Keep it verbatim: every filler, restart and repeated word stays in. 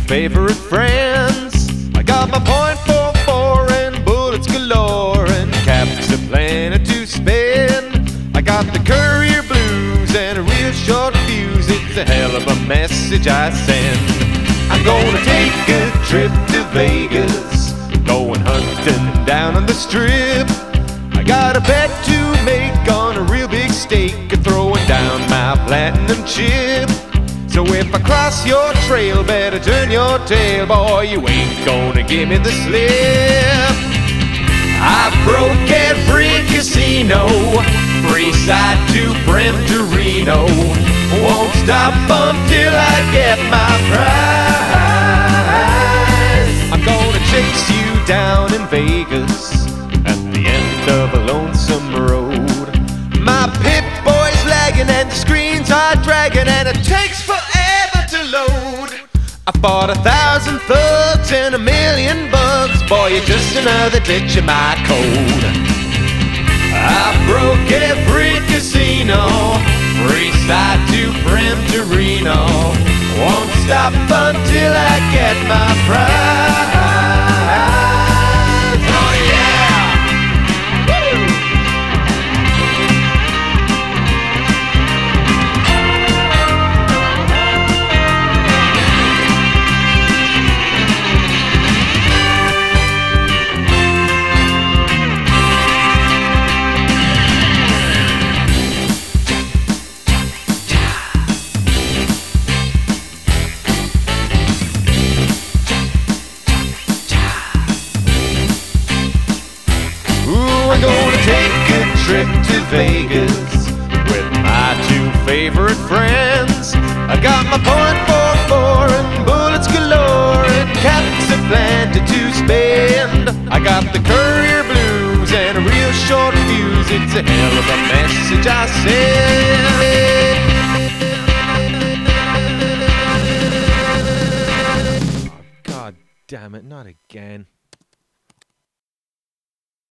favorite friends. I got my point four four and bullets galore and caps aplenty to spend. I got the courier blues and a real short fuse. It's a hell of a message I send. I'm gonna take a trip to Vegas, going hunting down on the strip. I got a bet to make on a real big stake, throwing down my platinum chip. So if I cross your trail, better turn your tail, boy, you ain't gonna give me the slip. I broke every casino, free side to Brentorino. Won't stop until I get my prize. I'm gonna chase you down in Vegas at the end of a lonesome road. My Pip-Boy's lagging and the screens are dragging and it takes forever to load. I fought a thousand thugs and a million bugs, boy, you're just another ditch in my code. I broke every casino, free side to Brentorino. Won't stop until I get my prize. Oh yeah! Woo! I'm gonna take a trip to Vegas with my two favorite friends. I got my point four four and bullets galore and caps aplenty to spend. I got the courier blues and a real short fuse. It's a hell of a message I send. Oh, God damn it, not again.